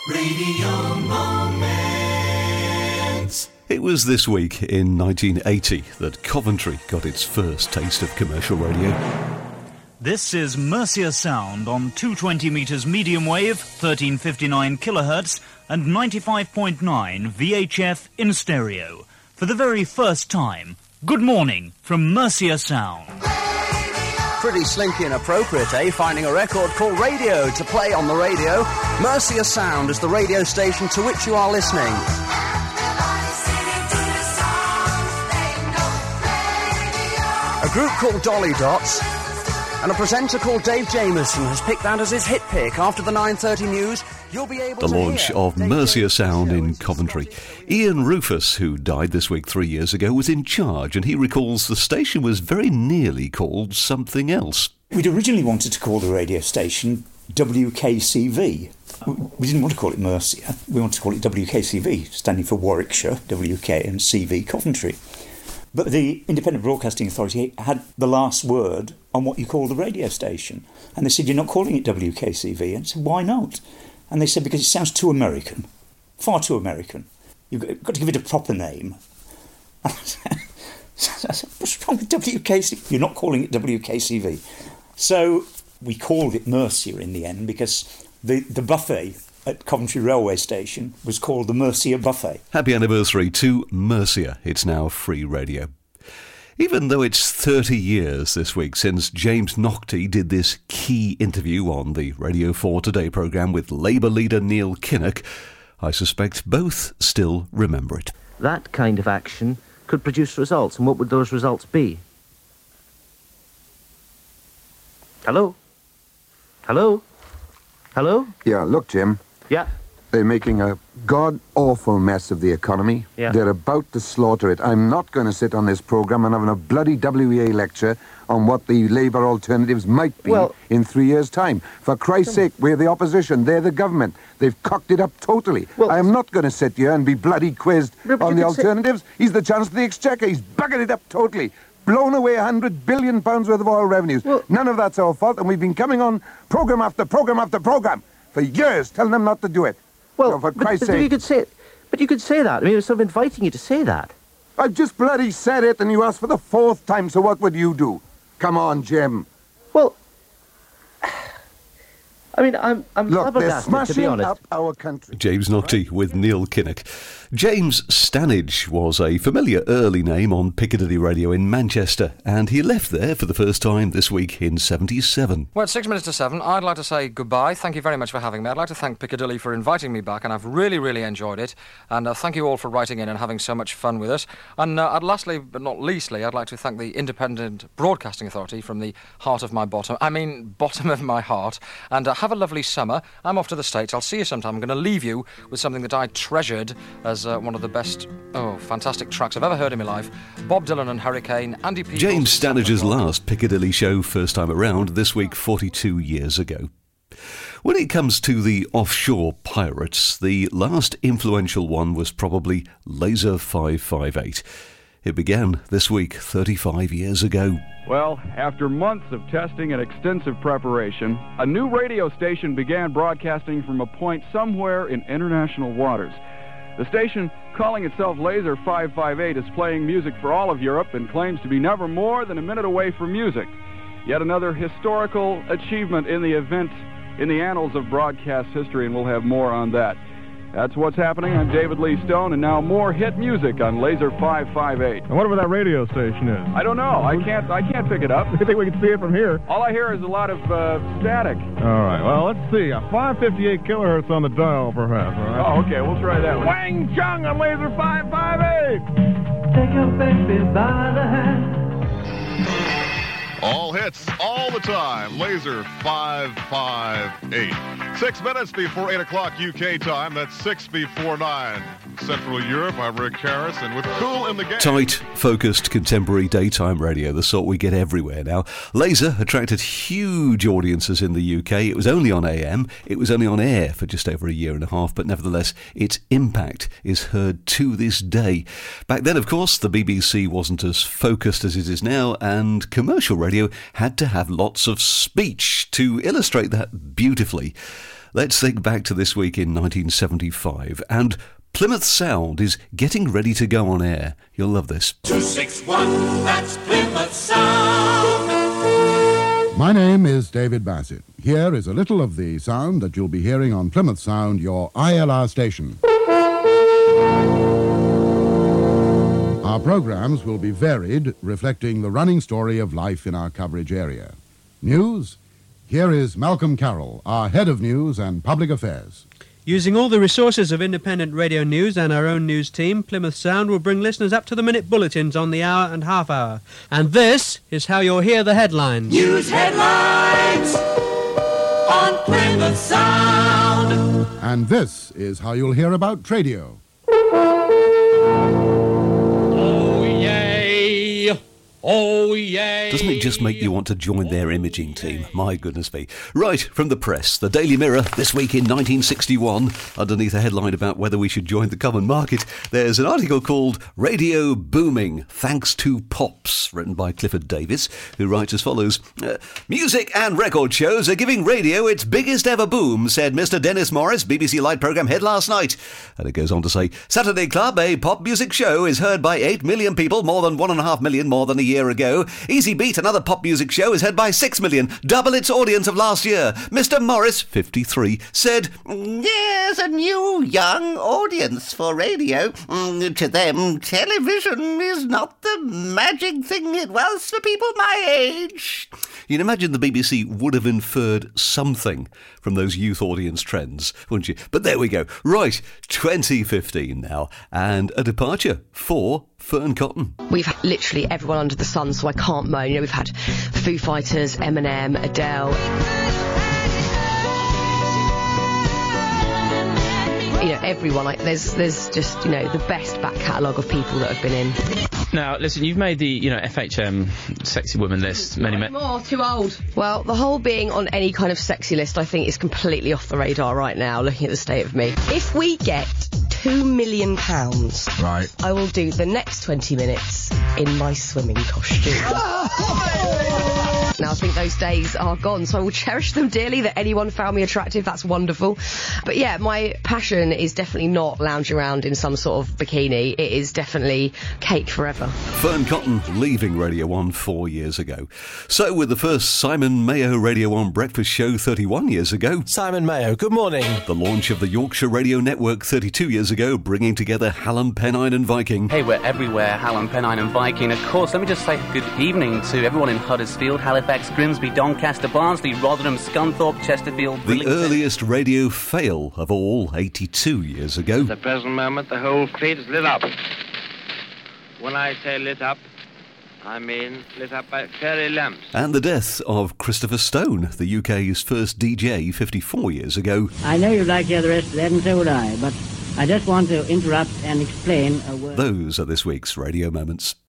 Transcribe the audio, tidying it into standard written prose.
Radio Moments. It was this week in 1980 that Coventry got its first taste of commercial radio. This is Mercia Sound on 220 metres medium wave, 1359 kilohertz and 95.9 VHF in stereo. For the very first time, good morning from Mercia Sound. Pretty slinky and appropriate, eh? Finding a record called Radio to play on the radio. Mercia Sound is the radio station to which you are listening. A group called Dolly Dots and a presenter called Dave Jameson has picked that as his hit pick after the 9:30 news. You'll be able the to launch hear of Dave Mercia Jameson's Sound show in in Coventry. Scotland. Ian Rufus, who died this week 3 years ago, was in charge, and he recalls the station was very nearly called something else. We'd originally wanted to call the radio station WKCV. We didn't want to call it Mercia. We wanted to call it WKCV, standing for Warwickshire, WK, and CV, Coventry. But the Independent Broadcasting Authority had the last word on what you call the radio station. And they said, you're not calling it WKCV. And I said, why not? And they said, because it sounds too American. Far too American. You've got to give it a proper name. And I said, what's wrong with WKCV? You're not calling it WKCV. So we called it Mercia in the end because the buffet at Coventry Railway Station was called the Mercia Buffet. Happy anniversary to Mercia. It's now free radio. Even though it's 30 years this week since James Naughtie did this key interview on the Radio 4 Today programme with Labour leader Neil Kinnock, I suspect both still remember it. That kind of action could produce results, and what would those results be? Hello? Hello? Hello? Yeah, look, Jim. Yeah. They're making a god-awful mess of the economy. Yeah. They're about to slaughter it. I'm not going to sit on this programme and having a bloody WEA lecture on what the Labour alternatives might be in 3 years' time. For Christ's sake, we're the opposition. They're the government. They've cocked it up totally. Well, I am not going to sit here and be bloody quizzed But on you the could say- alternatives. He's the Chancellor of the Exchequer. He's buggered it up totally. Blown away £100 billion worth of oil revenues. Well- None of that's our fault, and we've been coming on programme after programme after programme for years, telling them not to do it. Well, So for but Christ's you sake. could say, but you could say that. I mean, I was sort of inviting you to say that. I've just bloody said it, and you asked for the fourth time, so what would you do? Come on, Jim. Well, I mean, I'm Look, they're flabbergasted, to be smashing honest. up our country. James Naughtie with Neil Kinnock. James Stanage was a familiar early name on Piccadilly Radio in Manchester, and he left there for the first time this week in 77. Well, it's 6 minutes to 7. I'd like to say goodbye. Thank you very much for having me. I'd like to thank Piccadilly for inviting me back, and I've really, really enjoyed it. And thank you all for writing in and having so much fun with us. And lastly, but not leastly, I'd like to thank the Independent Broadcasting Authority from the heart of my bottom of my heart. And have a lovely summer. I'm off to the States. I'll see you sometime. I'm going to leave you with something that I treasured as one of the best, fantastic tracks I've ever heard in my life. Bob Dylan and Hurricane, Andy Peoples. James Stanage's last Piccadilly show, first time around, this week 42 years ago. When it comes to the offshore pirates, the last influential one was probably Laser 558. It began this week 35 years ago. Well, after months of testing and extensive preparation, a new radio station began broadcasting from a point somewhere in international waters. The station, calling itself Laser 558, is playing music for all of Europe and claims to be never more than a minute away from music. Yet another historical achievement in the event in the annals of broadcast history, and we'll have more on that. That's what's happening. I'm David Lee Stone, and now more hit music on Laser 558. And whatever that radio station is. I don't know. I can't pick it up. I think we can see it from here. All I hear is a lot of static. All right. Well, let's see. 558 kilohertz on the dial, perhaps. All right? Oh, okay. We'll try that one. Wang Chung on Laser 558. Take your baby by the hand. All hits, all the time. Laser 558. 6 minutes before 8 o'clock UK time. That's 6 before 9. Central Europe, I'm Rick Harris, and with Cool in the Game. Tight, focused, contemporary daytime radio, the sort we get everywhere now. Laser attracted huge audiences in the UK. It was only on AM. It was only on air for just over a year and a half, but nevertheless, its impact is heard to this day. Back then, of course, the BBC wasn't as focused as it is now, and commercial radio had to have lots of speech to illustrate that beautifully. Let's think back to this week in 1975, and Plymouth Sound is getting ready to go on air. You'll love this. 261, that's Plymouth Sound. My name is David Bassett. Here is a little of the sound that you'll be hearing on Plymouth Sound, your ILR station. Our programmes will be varied, reflecting the running story of life in our coverage area. News? Here is Malcolm Carroll, our Head of News and Public Affairs. Using all the resources of independent radio news and our own news team, Plymouth Sound will bring listeners up-to-the-minute bulletins on the hour and half hour. And this is how you'll hear the headlines. News headlines on Plymouth Sound. And this is how you'll hear about Tradio. Oh, yay! Oh, yay! Doesn't it just make you want to join their imaging team? My goodness me. Right, from the press, the Daily Mirror, this week in 1961, underneath a headline about whether we should join the common market, there's an article called Radio Booming, Thanks to Pops, written by Clifford Davis, who writes as follows. Music and record shows are giving radio its biggest ever boom, said Mr. Dennis Morris, BBC Light programme head last night. And it goes on to say, Saturday Club, a pop music show, is heard by 8 million people, more than 1.5 million more than a year ago. Easy Beat, another pop music show, is heard by 6 million, double its audience of last year. Mr. Morris, 53, said, There's a new young audience for radio. To them, television is not the magic thing it was for people my age. You'd imagine the BBC would have inferred something from those youth audience trends, wouldn't you? But there we go. Right, 2015 now, and a departure for Fern Cotton. We've had literally everyone under the sun, so I can't moan. You know, we've had Foo Fighters, Eminem, Adele. You know, everyone. Like, there's just, you know, the best back catalogue of people that have been in. Now, listen, you've made the, you know, FHM sexy woman list. Not anymore, too old. Well, the whole being on any kind of sexy list, I think, is completely off the radar right now, looking at the state of me. If we get £2 million, right, I will do the next 20 minutes in my swimming costume. Now, I think those days are gone, so I will cherish them dearly. That anyone found me attractive, that's wonderful. But yeah, my passion is definitely not lounging around in some sort of bikini. It is definitely cake forever. Fern Cotton leaving Radio 1 4 years ago. So with the first Simon Mayo Radio 1 breakfast show 31 years ago. Simon Mayo, good morning. The launch of the Yorkshire Radio Network 32 years ago, bringing together Hallam, Pennine and Viking. Hey, we're everywhere, Hallam, Pennine and Viking. Of course, let me just say good evening to everyone in Huddersfield, Halifax, Grimsby, Doncaster, Barnsley, Rotherham, Scunthorpe, Chesterfield... The earliest radio fail of all, 82 years ago. At the present moment, the whole fleet is lit up. When I say lit up, I mean lit up by fairy lamps. And the death of Christopher Stone, the UK's first DJ 54 years ago. I know you'd like to hear the rest of that, and so would I, but I just want to interrupt and explain a word. Those are this week's Radio Moments.